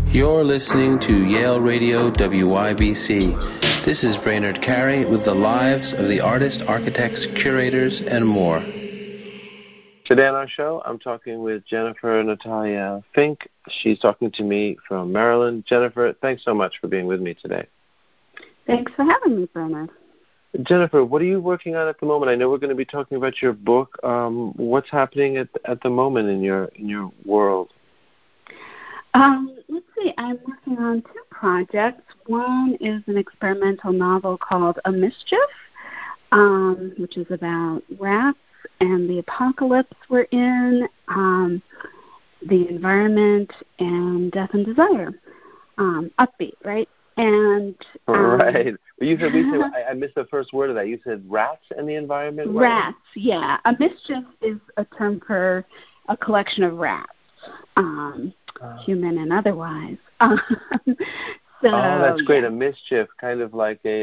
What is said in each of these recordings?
You're listening to Yale Radio WYBC. This is Brainerd Carey with the lives of the artists, architects, curators, and more. Today on our show, I'm talking with Jennifer Natalia Fink. She's talking to me from Maryland. Jennifer, thanks so much for being with me today. Thanks for having me, Bernard. Jennifer, what are you working on at the moment? I know we're going to be talking about your book. What's happening at the moment in your world? Let's see. I'm working on two projects. One is an experimental novel called A Mischief, which is about rats and the apocalypse we're in, the environment, and death and desire. Upbeat, right? And right. You said I missed the first word of that. You said rats and the environment. Rats, yeah. A mischief is a term for a collection of rats, human and otherwise. That's great. A mischief, kind of like a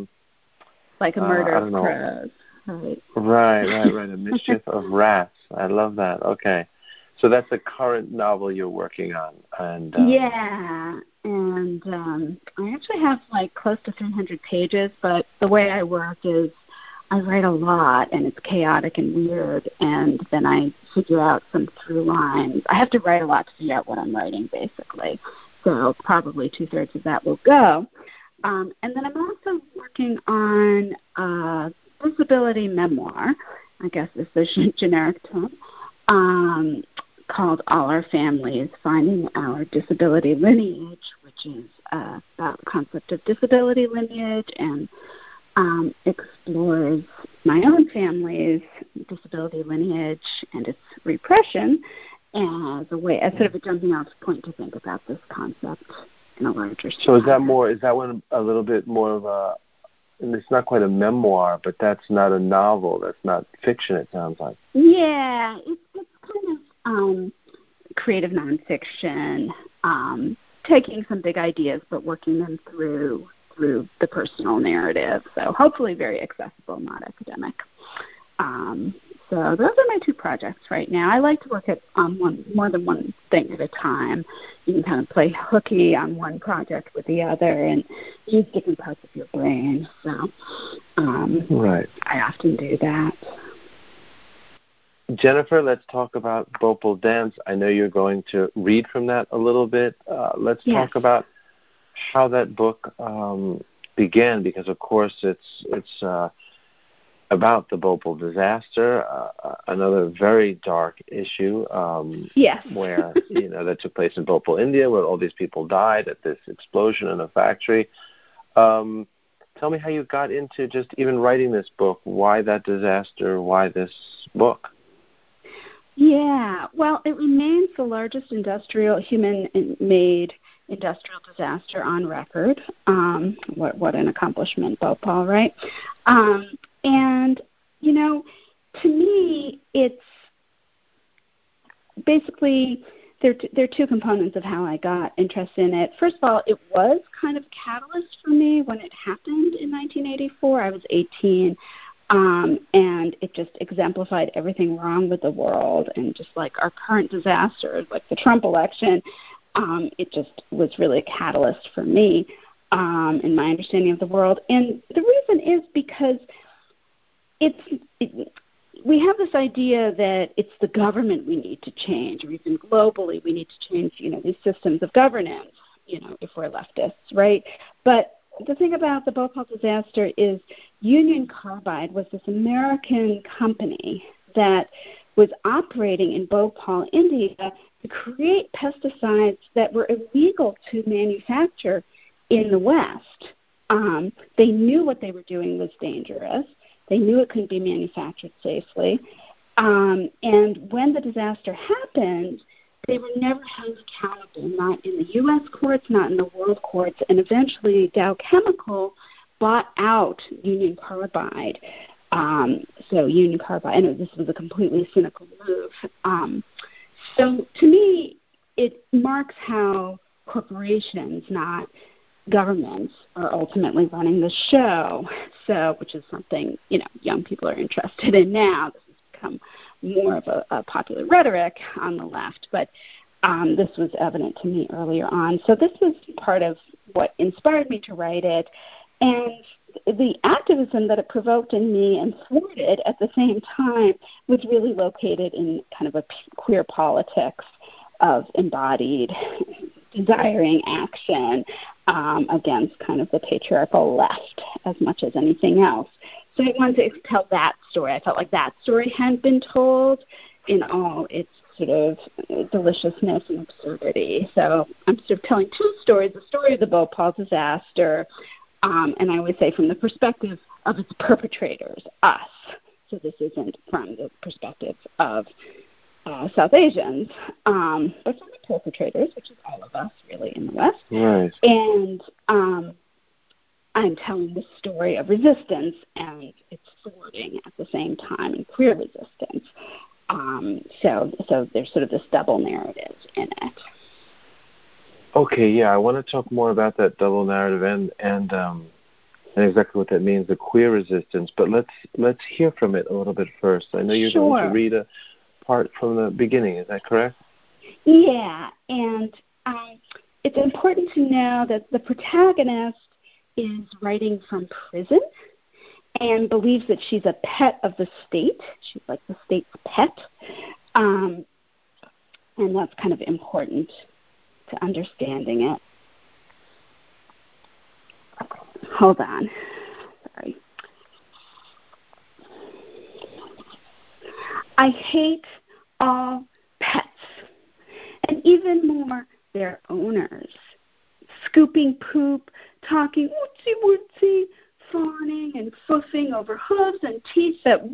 murder of crows. Right. A mischief of rats. I love that. Okay. So that's the current novel you're working on. And yeah. And I actually have close to 300 pages, but the way I work is I write a lot, and it's chaotic and weird, and then I figure out some through lines. I have to write a lot to figure out what I'm writing, basically. So probably 2/3 of that will go. And then I'm also working on a disability memoir, I guess is the generic term, called All Our Families, Finding Our Disability Lineage, which is about the concept of disability lineage and explores my own family's disability lineage and its repression as sort of a jumping off point to think about this concept in a larger sense. So is that one a little bit more of a, and it's not quite a memoir, but that's not a novel, that's not fiction, it sounds like. Yeah, it's kind of creative nonfiction, taking some big ideas but working them through the personal narrative. So hopefully very accessible, not academic. So those are my two projects right now. I like to work on more than one thing at a time. You can kind of play hooky on one project with the other and use different parts of your brain. So right. I often do that. Jennifer, let's talk about Bhopal Dance. I know you're going to read from that a little bit. Let's talk about how that book began, because of course it's about the Bhopal disaster, another very dark issue. Where that took place in Bhopal, India, where all these people died at this explosion in a factory. Tell me how you got into just even writing this book. Why that disaster? Why this book? Yeah, well, it remains the largest human-made industrial disaster on record. What an accomplishment, Bhopal, right? And, to me, it's basically, there are two components of how I got interested in it. First of all, it was kind of a catalyst for me when it happened in 1984. I was 18. And it just exemplified everything wrong with the world, and just like our current disasters, like the Trump election, it just was really a catalyst for me in my understanding of the world. And the reason is because we have this idea that it's the government we need to change, or even globally we need to change, these systems of governance, if we're leftists, right? But the thing about the Bhopal disaster is Union Carbide was this American company that was operating in Bhopal, India, to create pesticides that were illegal to manufacture in the West. They knew what they were doing was dangerous. They knew it couldn't be manufactured safely. And when the disaster happened, they were never held accountable, not in the U.S. courts, not in the world courts, and eventually Dow Chemical bought out Union Carbide. So Union Carbide, I know this was a completely cynical move. So to me, it marks how corporations, not governments, are ultimately running the show. So, which is something young people are interested in now. This has become more of a popular rhetoric on the left, but This was evident to me earlier on. So this was part of what inspired me to write it. And the activism that it provoked in me and thwarted at the same time was really located in kind of a queer politics of embodied desiring action against kind of the patriarchal left as much as anything else. So I wanted to tell that story. I felt like that story hadn't been told in all its sort of deliciousness and absurdity. So I'm sort of telling two stories, the story of the Bhopal disaster, and I always say from the perspective of its perpetrators, us. So this isn't from the perspective of South Asians, but from the perpetrators, which is all of us really in the West. Right. And I'm telling the story of resistance and its thwarting at the same time, and queer resistance. So there's sort of this double narrative in it. Okay, yeah, I want to talk more about that double narrative and exactly what that means, the queer resistance. But let's hear from it a little bit first. I know you're going to read a part from the beginning. Is that correct? Yeah, and it's important to know that the protagonist is writing from prison and believes that she's a pet of the state. She's like the state's pet, and that's kind of important to understanding it. Hold on. Sorry. I hate all pets, and even more their owners. Scooping poop, talking wootsy-wootsy, fawning and foofing over hooves and teeth that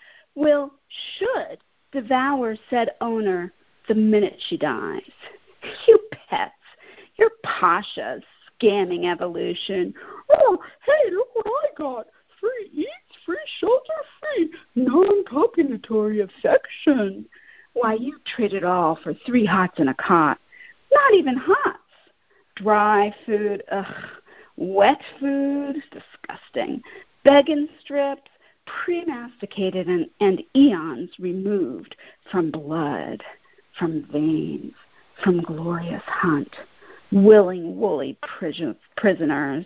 should devour said owner the minute she dies. You pets, you're pashas, scamming evolution. Oh, hey, look what I got. Free eats, free shelter, free non-copulatory affection. Why, you traded all for 3 hots and a cot. Not even hots. Dry food, wet food, disgusting. Begging strips, pre-masticated and eons removed from blood, from veins, from glorious hunt, willing woolly prisoners.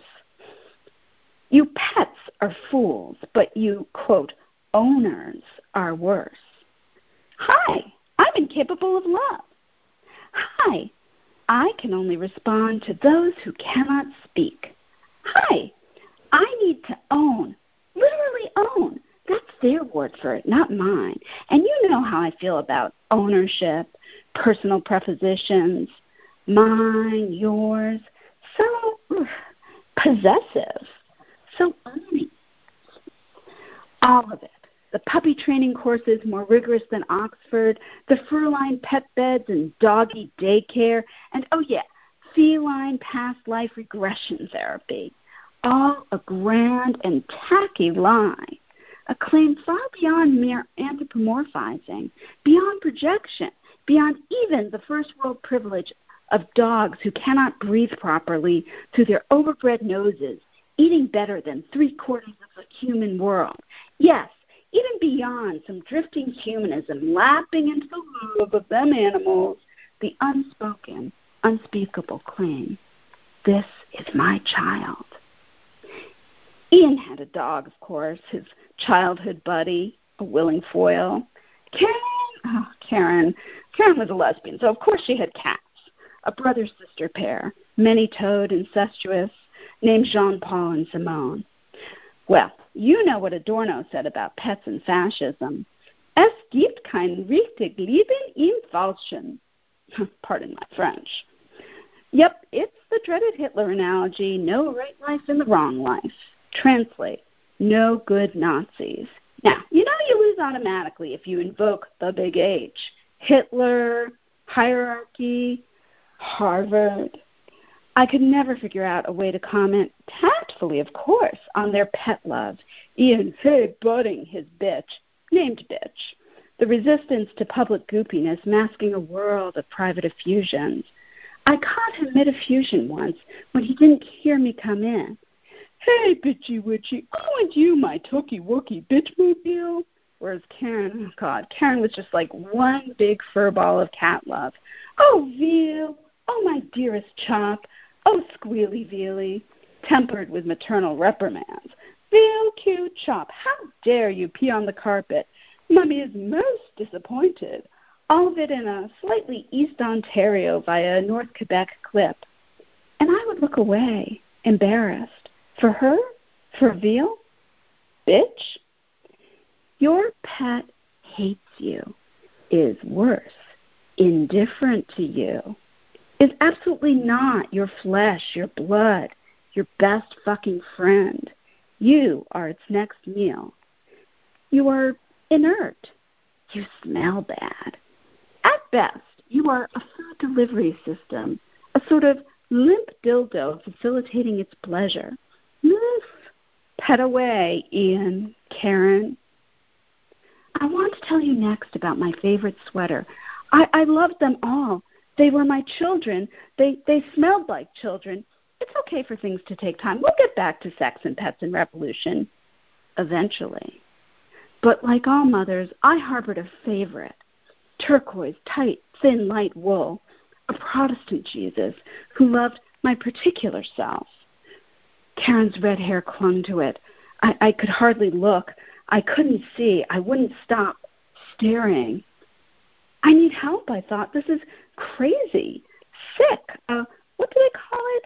You pets are fools, but you, quote, owners are worse. Hi, I'm incapable of love. Hi, I can only respond to those who cannot speak. Hi, I need to own, literally own. That's their word for it, not mine. And you know how I feel about ownership, personal prepositions, mine, yours, so possessive, so owning. All of it. The puppy training courses more rigorous than Oxford, the fur-lined pet beds and doggy daycare, and, oh yeah, feline past life regression therapy. All a grand and tacky lie. A claim far beyond mere anthropomorphizing, beyond projection, beyond even the first world privilege of dogs who cannot breathe properly through their overbred noses, eating better than 3/4 of the human world. Yes, even beyond some drifting humanism lapping into the love of them animals, the unspoken, unspeakable claim, this is my child. Ian had a dog, of course, his childhood buddy, a willing foil. Karen was a lesbian, so of course she had cats, a brother-sister pair, many-toed, incestuous, named Jean-Paul and Simone. Well, you know what Adorno said about pets and fascism. Es gibt kein richtig Leben im Falschen. Pardon my French. Yep, it's the dreaded Hitler analogy, no right life in the wrong life. Translate, no good Nazis. Now, you know you lose automatically if you invoke the big H. Hitler, hierarchy, Harvard. I could never figure out a way to comment, tactfully of course, on their pet love. Ian, hey, budding, his bitch, named bitch. The resistance to public goopiness masking a world of private effusions. I caught him mid-effusion once when he didn't hear me come in. Hey, bitchy witchy, oh, and you, my tookie wookie bitchmobile. Whereas Karen, oh God, Karen was just like one big fur ball of cat love. Oh, Veal, oh, my dearest Chop, oh, Squealy Vealy, tempered with maternal reprimands. Veal, cute Chop, how dare you pee on the carpet? Mummy is most disappointed. All of it in a slightly East Ontario via North Quebec clip. And I would look away, embarrassed. For her? For Veal? Bitch? Your pet hates you, is worse, indifferent to you, is absolutely not your flesh, your blood, your best fucking friend. You are its next meal. You are inert. You smell bad. At best, you are a food delivery system, a sort of limp dildo facilitating its pleasure. Oof. Pet away, Ian, Karen. I want to tell you next about my favorite sweater. I loved them all. They were my children. They smelled like children. It's okay for things to take time. We'll get back to sex and pets and revolution eventually. But like all mothers, I harbored a favorite. Turquoise, tight, thin, light wool. A Protestant Jesus who loved my particular self. Karen's red hair clung to it. I could hardly look. I couldn't see. I wouldn't stop staring. I need help, I thought. This is crazy. Sick. What do they call it?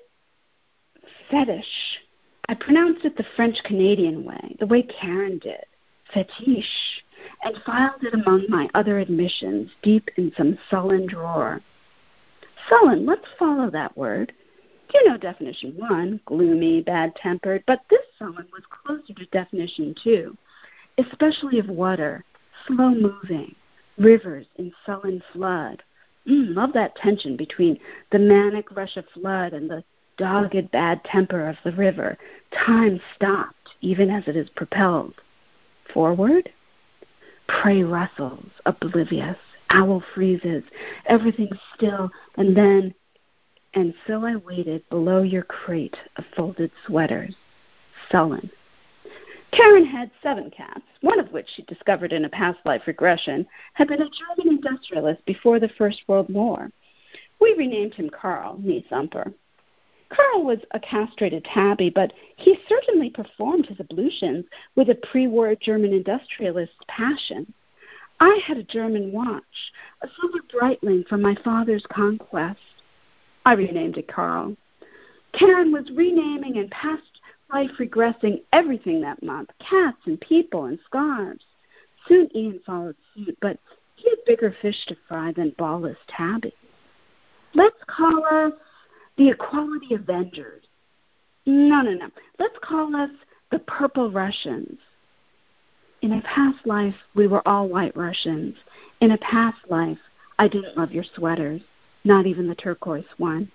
Fetish. I pronounced it the French-Canadian way, the way Karen did. Fetiche. And filed it among my other admissions, deep in some sullen drawer. Sullen, let's follow that word. You know definition 1, gloomy, bad-tempered, but this sullen was closer to definition 2, especially of water, slow-moving, rivers in sullen flood. Love that tension between the manic rush of flood and the dogged bad temper of the river. Time stopped, even as it is propelled. Forward? Prey rustles, oblivious. Owl freezes. Everything's still, and then... And so I waited below your crate of folded sweaters, sullen. Karen had 7 cats, one of which she discovered in a past life regression had been a German industrialist before the First World War. We renamed him Carl, knee thumper. Carl was a castrated tabby, but he certainly performed his ablutions with a pre-war German industrialist's passion. I had a German watch, a silver Breitling from my father's conquest. I renamed it Carl. Karen was renaming and past life regressing everything that month, cats and people and scarves. Soon Ian followed suit, but he had bigger fish to fry than ballless tabby. Let's call us the Equality Avengers. No. Let's call us the Purple Russians. In a past life, we were all white Russians. In a past life, I didn't love your sweaters. Not even the turquoise one.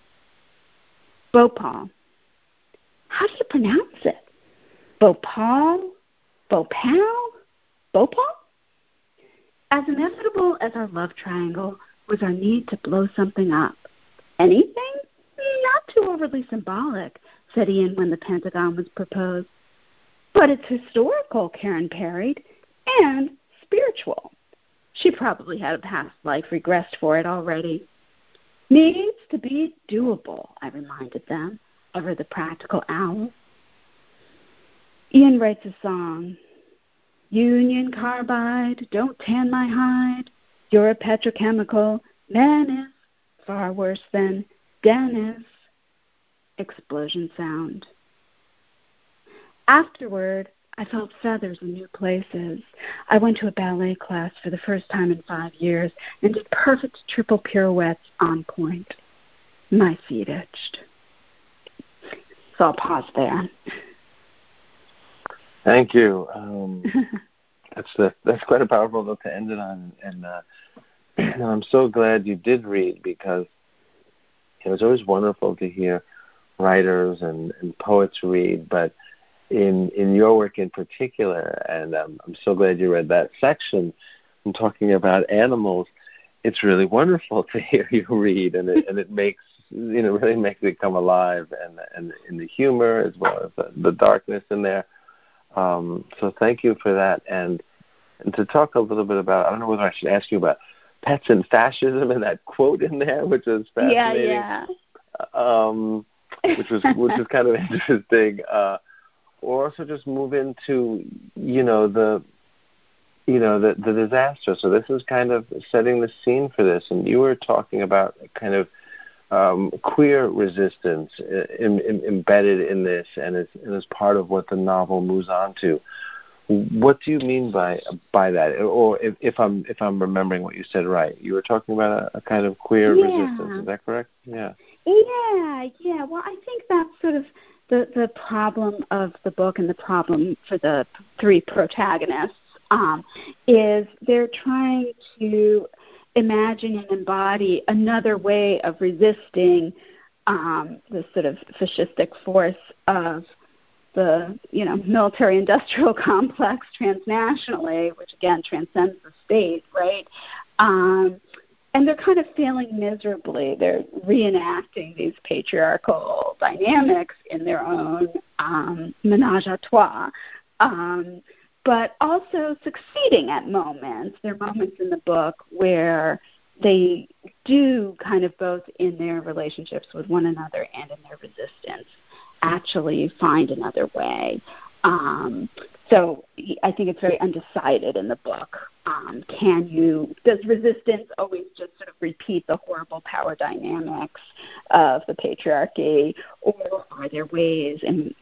Bhopal. How do you pronounce it? Bhopal? Bhopal? Bhopal? As inevitable as our love triangle was our need to blow something up. Anything? Not too overly symbolic, said Ian when the Pentagon was proposed. But it's historical, Karen parried, and spiritual. She probably had a past life regressed for it already. Needs to be doable, I reminded them, ever the practical owl. Ian writes a song. Union Carbide, don't tan my hide. You're a petrochemical menace, far worse than Dennis. Explosion sound. Afterward, I felt feathers in new places. I went to a ballet class for the first time in 5 years and did perfect triple pirouettes on point. My feet itched. So I'll pause there. Thank you. That's quite a powerful note to end it on, and I'm so glad you did read, because it was always wonderful to hear writers and poets read, but in your work in particular, and I'm so glad you read that section and talking about animals. It's really wonderful to hear you read, and it makes really makes it come alive, and in the humor as well as the darkness in there. So thank you for that. And And to talk a little bit about, I don't know whether I should ask you about pets and fascism and that quote in there, which is fascinating. Yeah. Which is kind of interesting. Or also just move into, the disaster. So this is kind of setting the scene for this. And you were talking about kind of queer resistance embedded in this, and as part of what the novel moves on to. What do you mean by that? Or if I'm remembering what you said right, you were talking about a kind of queer resistance. Is that correct? Yeah. Yeah. Well, I think that's sort of the problem of the book, and the problem for the three protagonists is they're trying to imagine and embody another way of resisting the sort of fascistic force of the military-industrial complex transnationally, which again transcends the state, right? And they're kind of failing miserably. They're reenacting these patriarchal dynamics in their own menage a trois, but also succeeding at moments. There are moments in the book where they do kind of both in their relationships with one another and in their resistance actually find another way. So I think it's very undecided in the book. Does resistance always just sort of repeat the horrible power dynamics of the patriarchy, or are there ways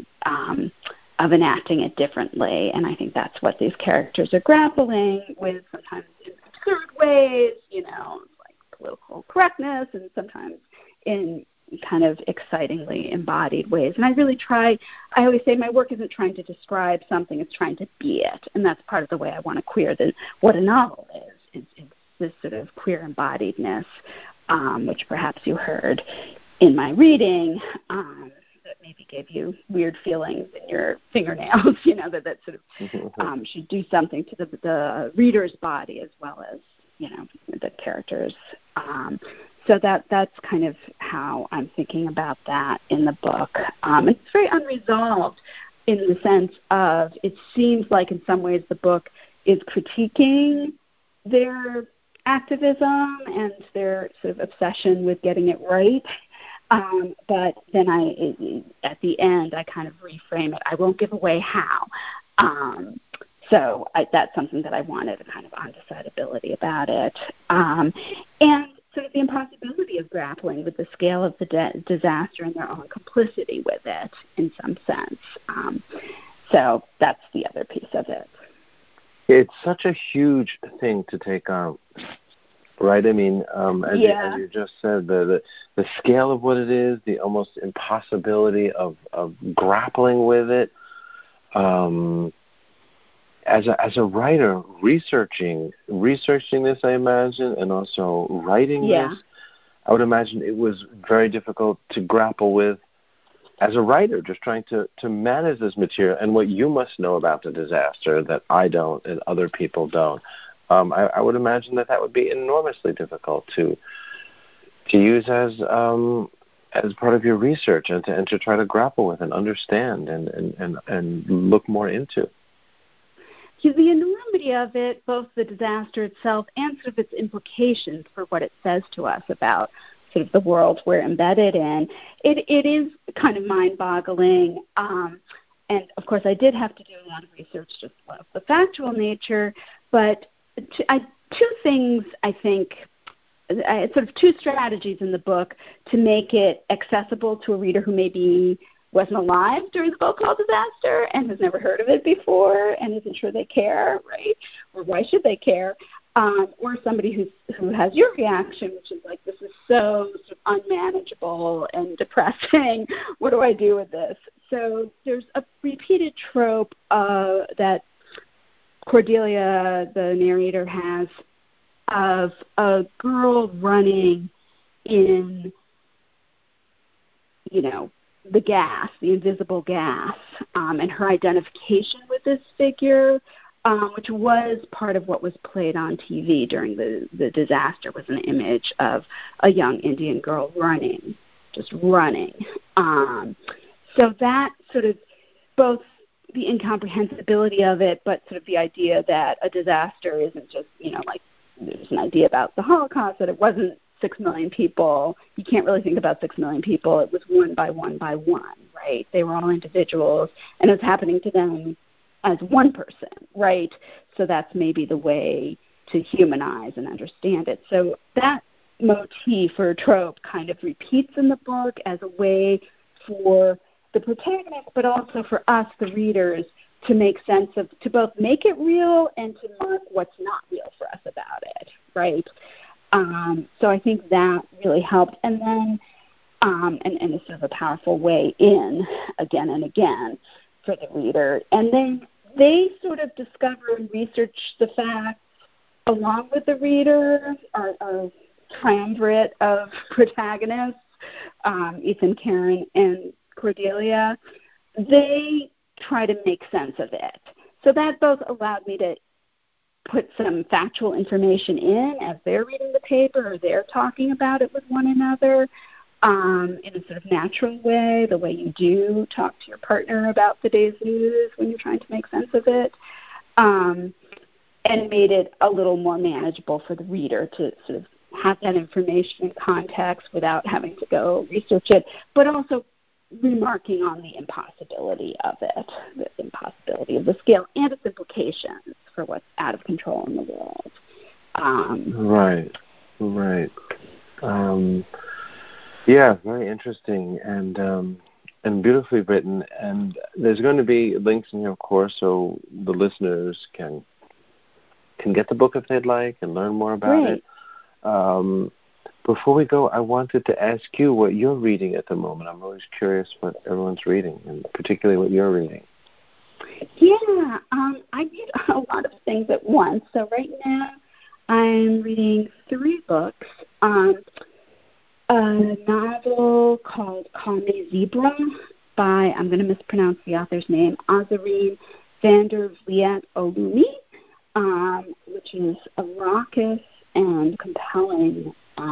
of enacting it differently? And I think that's what these characters are grappling with, sometimes in absurd ways, like political correctness, and sometimes in kind of excitingly embodied ways. And I always say my work isn't trying to describe something, it's trying to be it. And that's part of the way I want to queer what a novel is. It's this sort of queer embodiedness, which perhaps you heard in my reading, that maybe gave you weird feelings in your fingernails, that sort of should do something to the reader's body as well as, the characters. So that's kind of how I'm thinking about that in the book. It's very unresolved in the sense of it seems like in some ways the book is critiquing their activism and their sort of obsession with getting it right. But then at the end, I kind of reframe it. I won't give away how. So that's something that I wanted, a kind of undecidability about it. And sort of the impossibility of grappling with the scale of the disaster and their own complicity with it in some sense. So that's the other piece of it. It's such a huge thing to take on, right? I mean, as you just said, the scale of what it is, the almost impossibility of grappling with it. As a writer, researching this, I imagine, and also writing this, I would imagine it was very difficult to grapple with as a writer, just trying to manage this material and what you must know about the disaster that I don't and other people don't. I would imagine that would be enormously difficult to use as part of your research and to try to grapple with and understand and look more into. The enormity of it, both the disaster itself and sort of its implications for what it says to us about sort of the world we're embedded in, it is kind of mind-boggling. And, of course, I did have to do a lot of research just of the factual nature, but two things, I think, sort of two strategies in the book to make it accessible to a reader who maybe wasn't alive during the Bhopal disaster and has never heard of it before and isn't sure they care, right? Or why should they care? Or somebody who has your reaction, which is like, this is so sort of unmanageable and depressing. What do I do with this? So there's a repeated trope that Cordelia, the narrator, has of a girl running in, the gas, the invisible gas, and her identification with this figure, which was part of what was played on TV during the disaster, was an image of a young Indian girl just running. So that sort of both the incomprehensibility of it, but sort of the idea that a disaster isn't just, like there's an idea about the Holocaust, that it wasn't 6 million people. You can't really think about 6 million people. It was one by one by one, right? They were all individuals, and it was happening to them as one person, right? So that's maybe the way to humanize and understand it. So that motif or trope kind of repeats in the book as a way for the protagonist, but also for us, the readers, to make sense of, to both make it real and to mark what's not real for us about it, right? So I think that really helped. And then, and it's sort of a powerful way in again and again for the reader. And then they sort of discover and research the facts along with the reader, our triumvirate of protagonists, Ethan, Karen, and Cordelia. They try to make sense of it. So that both allowed me to put some factual information in as they're reading the paper or they're talking about it with one another in a sort of natural way, the way you do talk to your partner about the day's news when you're trying to make sense of it, and made it a little more manageable for the reader to sort of have that information in context without having to go research it, but also remarking on the impossibility of it, the impossibility of the scale and its implications for what's out of control in the world. Right. Yeah, very interesting and beautifully written. And there's going to be links in here, of course, so the listeners can get the book if they'd like and learn more about it. Before we go, I wanted to ask you what you're reading at the moment. I'm always curious what everyone's reading, and particularly what you're reading. Yeah, I read a lot of things at once. So right now I'm reading 3 books. A novel called Call Me Zebra by, I'm going to mispronounce the author's name, Azarine van der Vliet Olumi, which is a raucous and compelling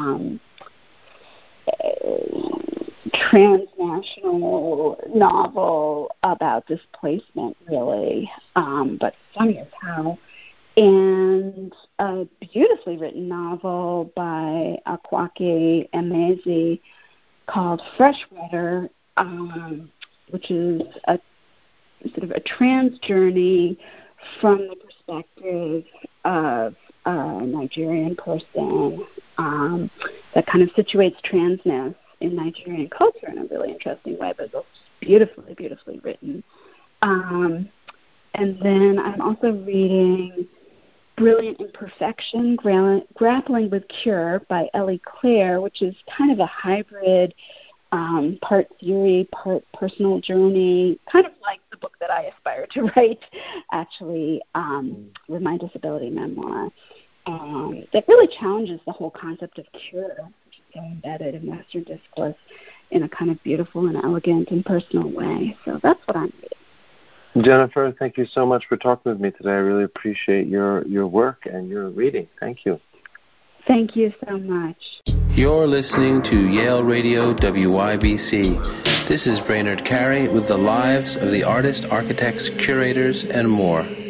transnational novel about displacement, really, but funny as hell. And a beautifully written novel by Akwaeke Emezi called Freshwater, which is a sort of a trans journey from the perspective of a Nigerian person that kind of situates transness in Nigerian culture in a really interesting way, but it's beautifully, beautifully written. And then I'm also reading Brilliant Imperfection, Grappling with Cure by Ellie Clare, which is kind of a hybrid, part theory, part personal journey, kind of like the book that I aspire to write, actually, with my disability memoir, that really challenges the whole concept of cure, which is so embedded in Western discourse in a kind of beautiful and elegant and personal way. So that's what I'm reading. Jennifer, thank you so much for talking with me today. I really appreciate your work and your reading. Thank you. Thank you so much. You're listening to Yale Radio WYBC. This is Brainerd Carey with the lives of the artists, architects, curators, and more.